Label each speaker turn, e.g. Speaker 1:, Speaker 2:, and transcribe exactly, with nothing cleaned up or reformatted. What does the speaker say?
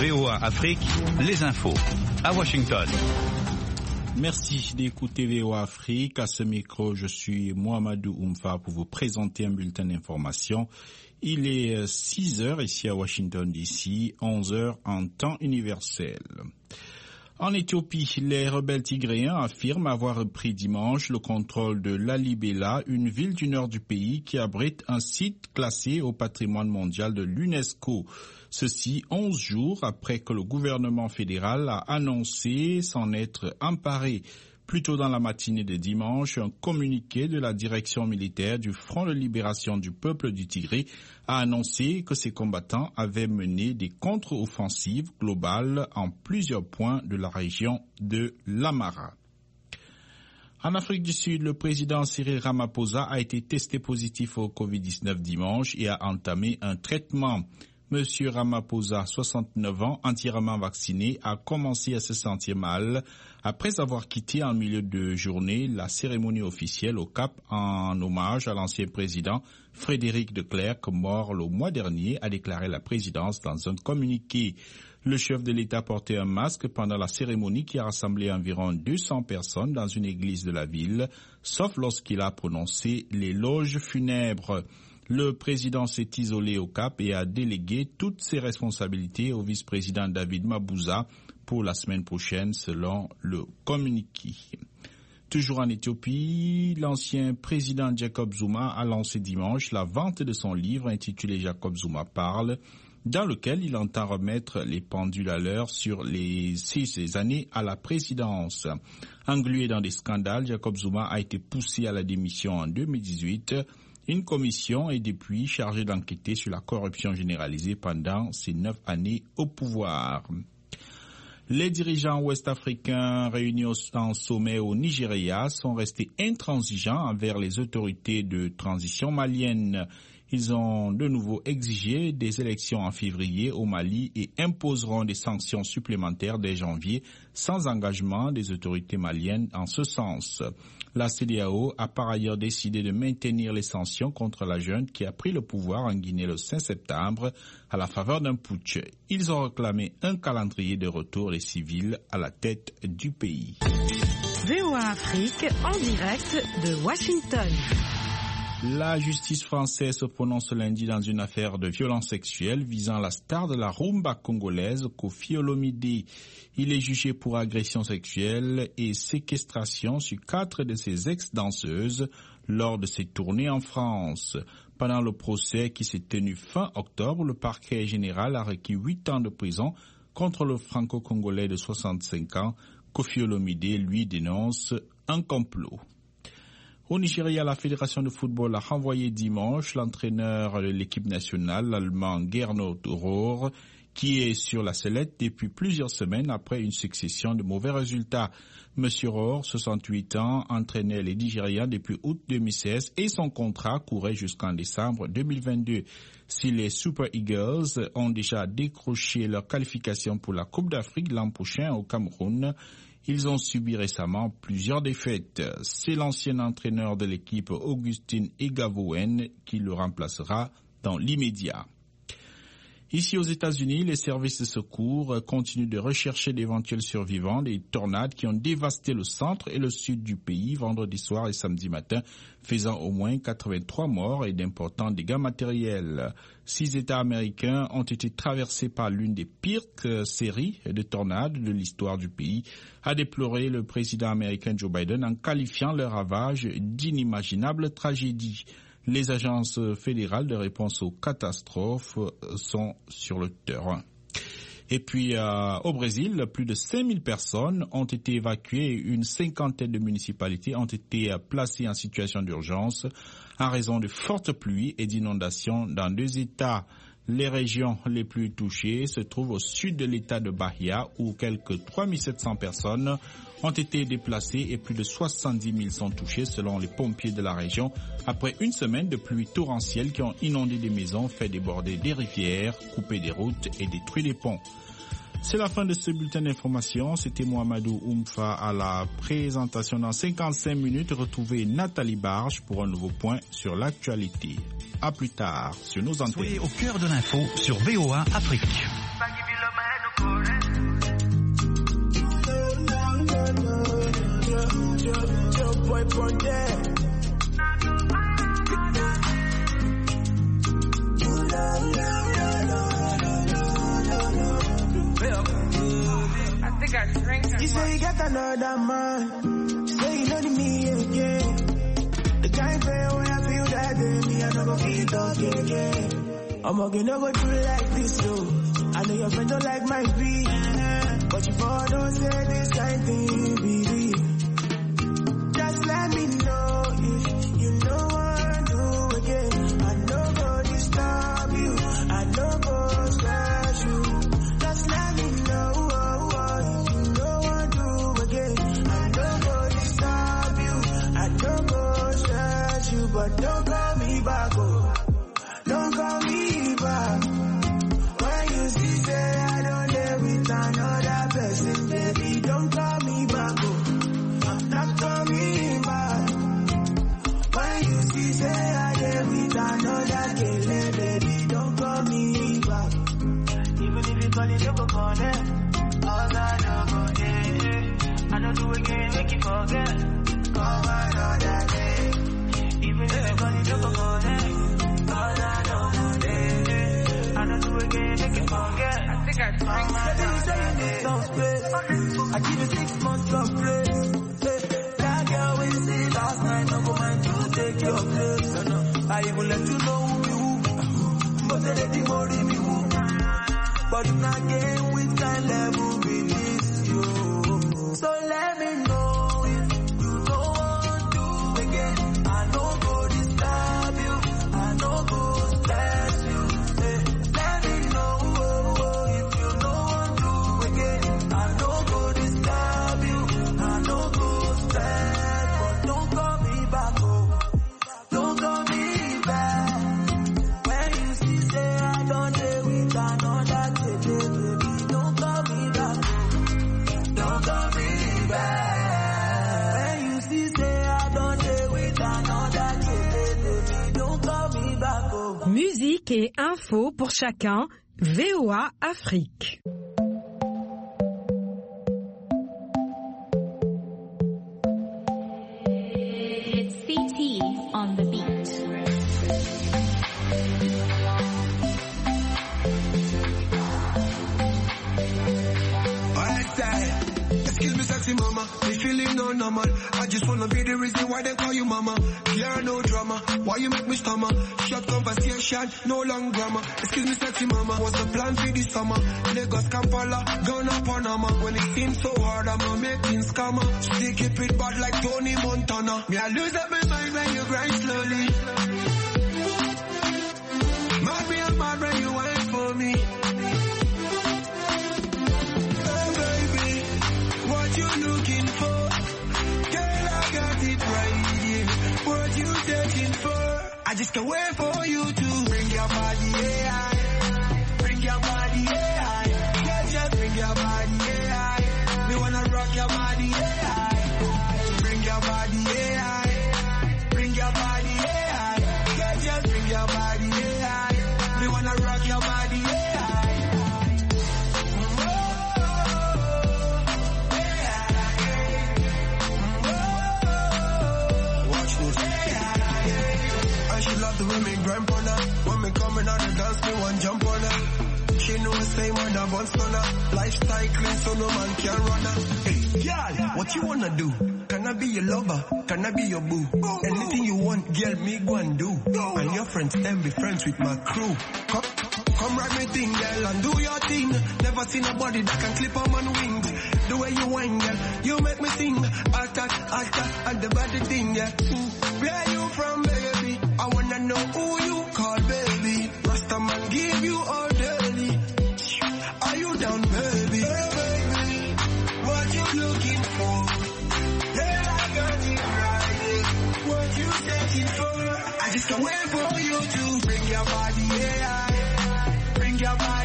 Speaker 1: V O A Afrique, les infos à Washington.
Speaker 2: Merci d'écouter V O A Afrique. À ce micro, je suis Mohamedou Oumfa pour vous présenter un bulletin d'information. Il est six heures ici à Washington D C, onze heures en temps universel. En Éthiopie, les rebelles tigréens affirment avoir repris dimanche le contrôle de Lalibela, une ville du nord du pays qui abrite un site classé au patrimoine mondial de l'UNESCO. Ceci onze jours après que le gouvernement fédéral a annoncé s'en être emparé. Plus tôt dans la matinée de dimanche, un communiqué de la direction militaire du Front de libération du peuple du Tigré a annoncé que ses combattants avaient mené des contre-offensives globales en plusieurs points de la région de l'Amara. En Afrique du Sud, le président Cyril Ramaphosa a été testé positif au covid dix-neuf dimanche et a entamé un traitement. Monsieur Ramaphosa, soixante-neuf ans, entièrement vacciné, a commencé à se sentir mal après avoir quitté en milieu de journée la cérémonie officielle au Cap en hommage à l'ancien président Frédéric de Klerk, mort le mois dernier, a déclaré la présidence dans un communiqué. Le chef de l'État portait un masque pendant la cérémonie qui a rassemblé environ deux cents personnes dans une église de la ville, sauf lorsqu'il a prononcé l'éloge funèbre. Le président s'est isolé au Cap et a délégué toutes ses responsabilités au vice-président David Mabouza pour la semaine prochaine, selon le communiqué. Toujours en Éthiopie, l'ancien président Jacob Zuma a lancé dimanche la vente de son livre intitulé Jacob Zuma parle, dans lequel il entend remettre les pendules à l'heure sur les six années à la présidence. Englué dans des scandales, Jacob Zuma a été poussé à la démission en deux mille dix-huit. Une commission est depuis chargée d'enquêter sur la corruption généralisée pendant ces neuf années au pouvoir. Les dirigeants ouest-africains réunis en sommet au Nigeria sont restés intransigeants envers les autorités de transition maliennes. Ils ont de nouveau exigé des élections en février au Mali et imposeront des sanctions supplémentaires dès janvier sans engagement des autorités maliennes en ce sens. La C E D E A O a par ailleurs décidé de maintenir les sanctions contre la junte qui a pris le pouvoir en Guinée le cinq septembre à la faveur d'un putsch. Ils ont réclamé un calendrier de retour des civils à la tête du pays.
Speaker 3: V O A Afrique en direct de Washington.
Speaker 2: La justice française se prononce lundi dans une affaire de violence sexuelle visant la star de la rumba congolaise, Koffi Olomide. Il est jugé pour agression sexuelle et séquestration sur quatre de ses ex-danseuses lors de ses tournées en France. Pendant le procès qui s'est tenu fin octobre, le parquet général a requis huit ans de prison contre le franco-congolais de soixante-cinq ans. Koffi Olomide, lui, dénonce un complot. Au Nigeria, la Fédération de football a renvoyé dimanche l'entraîneur de l'équipe nationale, l'Allemand Gernot Rohr, qui est sur la sellette depuis plusieurs semaines après une succession de mauvais résultats. Monsieur Rohr, soixante-huit ans, entraînait les Nigérians depuis août deux mille seize et son contrat courait jusqu'en décembre deux mille vingt-deux. Si les Super Eagles ont déjà décroché leur qualification pour la Coupe d'Afrique l'an prochain au Cameroun, ils ont subi récemment plusieurs défaites. C'est l'ancien entraîneur de l'équipe Augustine Egavouen qui le remplacera dans l'immédiat. Ici aux États-Unis, les services de secours continuent de rechercher d'éventuels survivants des tornades qui ont dévasté le centre et le sud du pays vendredi soir et samedi matin, faisant au moins quatre-vingt-trois morts et d'importants dégâts matériels. Six États américains ont été traversés par l'une des pires séries de tornades de l'histoire du pays, a déploré le président américain Joe Biden en qualifiant le ravage d'inimaginables tragédies. Les agences fédérales de réponse aux catastrophes sont sur le terrain. Et puis euh, au Brésil, plus de cinq mille personnes ont été évacuées et une cinquantaine de municipalités ont été placées en situation d'urgence en raison de fortes pluies et d'inondations dans deux États. Les régions les plus touchées se trouvent au sud de l'État de Bahia où quelques trois mille sept cents personnes ont été déplacées et plus de soixante-dix mille sont touchées selon les pompiers de la région après une semaine de pluies torrentielles qui ont inondé des maisons, fait déborder des rivières, coupé des routes et détruit des ponts. C'est la fin de ce bulletin d'information. C'était Mohamedou Oumfa à la présentation. Dans cinquante-cinq minutes, retrouvez Nathalie Barge pour un nouveau point sur l'actualité. À plus tard sur nos antennes.
Speaker 1: Soyez au cœur de l'info sur V O A Afrique.
Speaker 4: weapon there.
Speaker 3: I think I drank.
Speaker 4: You say you got another man. Say you know me again. The kind of way I feel that day, me I never feel talking again. I'm gonna go do it like this though. I know your friend don't like my beat, but you for don't say this kind thing, baby. Just let me know if you know what I do again. I know go disturb you, I know go stress you. Just let me know oh, oh, if you know what I do again. I know go disturb you, I know go stress you, but don't call me back, oh, don't call me back. Say I don't live with another person, baby, don't call me back, oh, not call me back. When you see say I live with another killer, baby, don't call me back. Even if you call it, you go call it. All I know go there. I don't do again, make you forget. Call another day. Even if you call it, you go call it. All I know go there. I don't do again, make you forget.
Speaker 3: I think I drank.
Speaker 4: I give you six months of grace. Hey, that girl we see last night, no go mind to take your place. No, no. I even let you know who me who, but they let you worry me who. But it's not game with kind level with this you. So let me know if you don't want to again. I know go disturb you, I know go stress you. Hey, let me know if you don't want to again. I know go disturb you, I know go stress, but don't call me back, oh, don't call me back. When you see say I don't deal with another today, baby, don't call me back, don't call me back. When you see say I don't deal with another today, baby, don't call me back, oh.
Speaker 3: Musique et info pour chacun. V O A Afrique.
Speaker 5: It's C T on the beat.
Speaker 4: Alright, side. Excuse me, sexy mama. Me feeling no normal. I just wanna be the reason why they call you mama. Yeah, no drama. Why you make me stammer? Short conversation, no long grammar. Excuse me, sexy mama. What's the plan for this summer? Lagos, Kampala, Ghana, Panama. When it seems so hard, I'm not making scammer. Still keep it bad like Tony Montana. Me, I lose up my mind when you grind slowly. Mad me, I'm mad when you wait for me. What you looking for? Girl, I got it right here. What you taking for? I just can't wait for you to bring your body, yeah. Bring your body, yeah. Yeah, just bring your body, yeah. We wanna rock your body, yeah. Bring your body, yeah. Bring your body, yeah. Yeah, just bring your body, yeah. We wanna rock your body, yeah. She love the women grind on her. When me coming out the dance, me one jump on her. She know the same when I bounce on her. Lifestyle clean so no man can run her. Hey, girl, what you wanna do? Can I be your lover? Can I be your boo? Anything you want, girl, me go and do. And your friends then be friends with my crew. Come, come ride me thing, girl, and do your thing. Never seen a body that can clip on man wings. The way you whine, girl, you make me sing. Alta, alta, and the body thing, yeah. Where you from, baby? I wanna know who you call, baby. Rasta man give you all daily. Are you down, baby? Hey, baby, what you looking for? Yeah, I got it right. What you taking for? I just can't wait for you to bring your body, yeah. Bring your body.